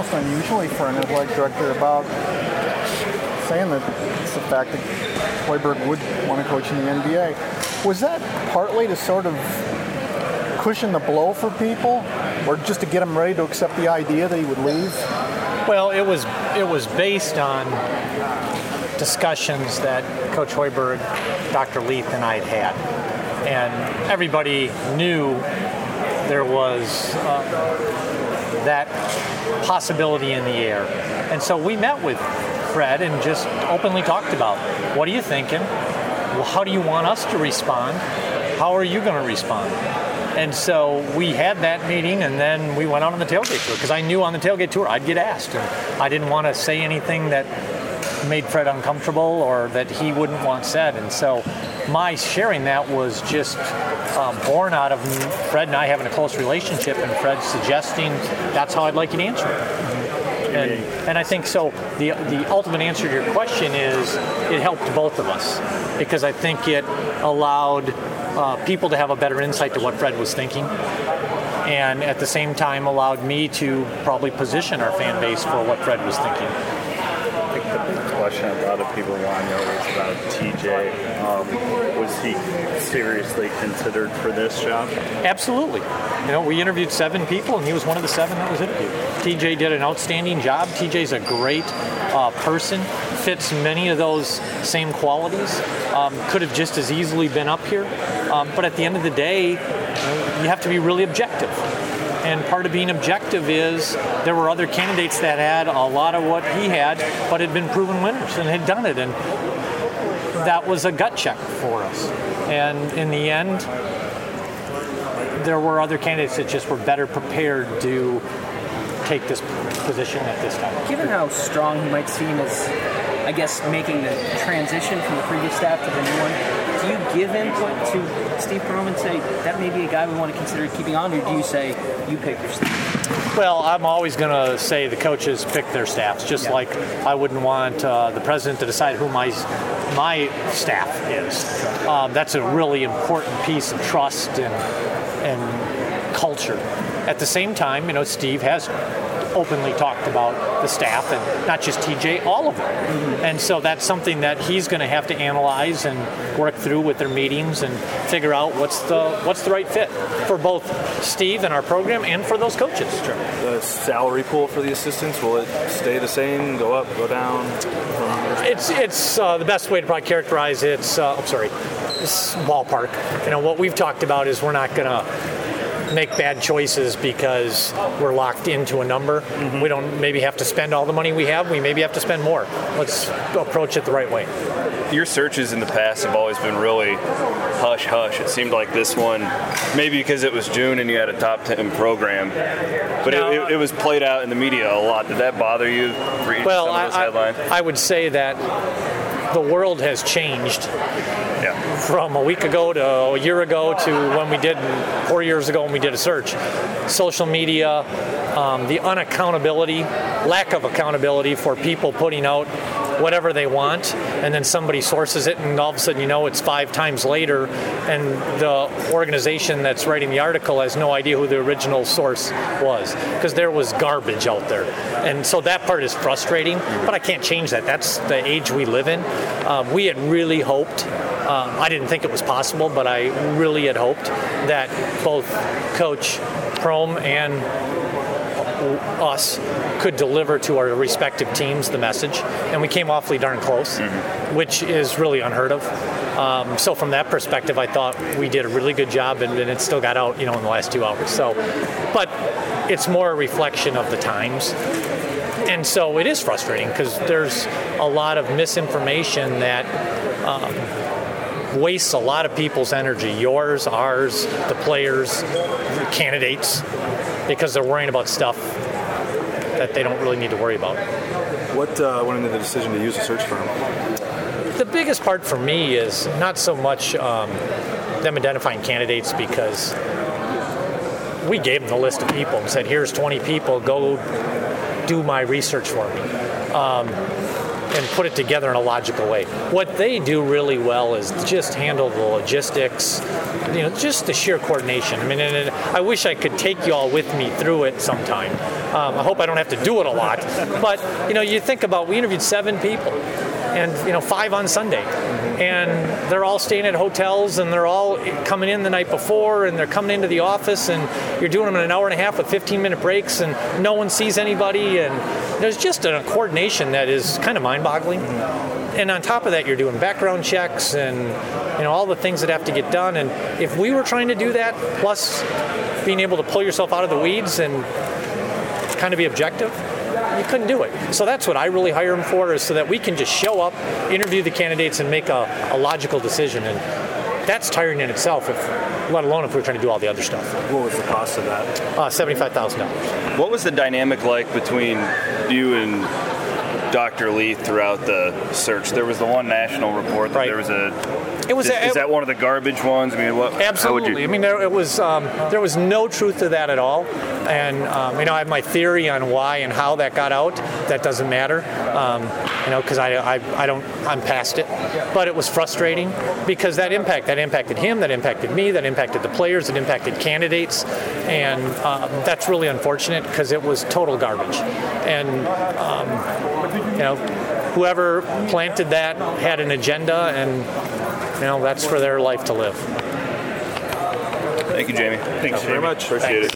almost unusually for an athletic director about saying that it's the fact that Hoiberg would want to coach in the NBA. Was that partly to sort of cushion the blow for people, or just to get them ready to accept the idea that he would leave? Well, it was based on discussions that Coach Hoiberg, Dr. Leith, and I had. And everybody knew there was that possibility in the air. And so we met with Fred and just openly talked about, what are you thinking? Well, how do you want us to respond? How are you going to respond? And so we had that meeting, and then we went out on the tailgate tour, because I knew on the tailgate tour I'd get asked, and I didn't want to say anything that made Fred uncomfortable or that he wouldn't want said. And so my sharing that was just born out of Fred and I having a close relationship, and Fred suggesting that's how I'd like you to answer it. And I think so. The ultimate answer to your question is it helped both of us, because I think it allowed people to have a better insight to what Fred was thinking, and at the same time allowed me to probably position our fan base for what Fred was thinking. I think the big question a lot of people want to know is about TJ. Was he seriously considered for this job? Absolutely. We interviewed 7 people, and he was one of the 7 that was interviewed. TJ did an outstanding job. TJ's a great person, fits many of those same qualities, could have just as easily been up here. But at the end of the day, you have to be really objective. And part of being objective is there were other candidates that had a lot of what he had, but had been proven winners and had done it. And that was a gut check for us. And in the end, there were other candidates that just were better prepared to take this position at this time. Given how strong he might seem as, I guess, making the transition from the previous staff to the new one, do you give input to Steve Prohm and say, that may be a guy we want to consider keeping on, or do you say, you pick your staff? Well, I'm always going to say the coaches pick their staffs, just like I wouldn't want the president to decide who my staff is. That's a really important piece of trust and culture. At the same time, Steve has openly talked about the staff, and not just TJ, all of them. Mm-hmm. And so that's something that he's going to have to analyze and work through with their meetings and figure out what's the right fit for both Steve and our program and for those coaches. Sure. The salary pool for the assistants, will it stay the same, go up, go down? It's the best way to probably characterize it's ballpark. What we've talked about is we're not going to make bad choices because we're locked into a number. Mm-hmm. We don't maybe have to spend all the money we have. We maybe have to spend more. Let's approach it the right way. Your searches in the past have always been really hush-hush. It seemed like this one, maybe because it was June and you had a top 10 program, but it was played out in the media a lot. Did that bother you reading some of those headlines? I would say that the world has changed. Yeah. From a week ago to a year ago to 4 years ago when we did a search. Social media, the lack of accountability for people putting out whatever they want, and then somebody sources it, and all of a sudden it's 5 times later, and the organization that's writing the article has no idea who the original source was, because there was garbage out there. And so that part is frustrating, but I can't change that. That's the age we live in. We had really hoped, I didn't think it was possible, but I really had hoped that both Coach Prohm and us could deliver to our respective teams the message, and we came awfully darn close, which is really unheard of. So from that perspective, I thought we did a really good job, and it still got out, in the last 2 hours. So, but it's more a reflection of the times. And so it is frustrating because there's a lot of misinformation that wastes a lot of people's energy, yours, ours, the players, the candidates, because they're worrying about stuff that they don't really need to worry about. What went into the decision to use a search firm? The biggest part for me is not so much them identifying candidates, because we gave them the list of people and said, here's 20 people, go do my research for me. And put it together in a logical way. What they do really well is just handle the logistics, just the sheer coordination. I mean, and I wish I could take you all with me through it sometime. I hope I don't have to do it a lot. But, you think about, we interviewed 7 people. And 5 on Sunday, and they're all staying at hotels, and they're all coming in the night before, and they're coming into the office, and you're doing them in an hour and a half with 15-minute breaks, and no one sees anybody, and there's just a coordination that is kind of mind-boggling. And on top of that, you're doing background checks and all the things that have to get done. And if we were trying to do that, plus being able to pull yourself out of the weeds and kind of be objective, you couldn't do it. So that's what I really hire them for, is so that we can just show up, interview the candidates, and make a logical decision. And that's tiring in itself, let alone if we're trying to do all the other stuff. What was the cost of that? $75,000. What was the dynamic like between you and Dr. Lee throughout the search? There was the one national report that there was is that one of the garbage ones? I mean, absolutely. I mean, there was no truth to that at all, and I have my theory on why and how that got out. That doesn't matter, because I'm past it. But it was frustrating because that impacted him, that impacted me, that impacted the players, it impacted candidates, and that's really unfortunate because it was total garbage. And whoever planted that had an agenda, and that's for their life to live. Thank you, Jamie. Thanks very much. Appreciate it.